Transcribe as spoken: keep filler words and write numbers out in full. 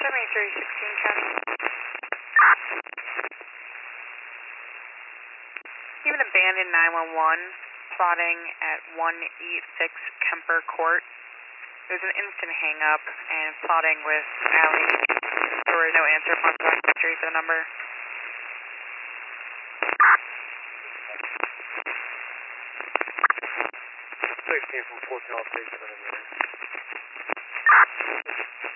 seventy-three sixteen County. You have an abandoned nine one one plotting at one eighty-six Kemper Court. There's an instant hang up and plotting with Allie. There was no answer upon three for the number. sixteen from fourteen off station.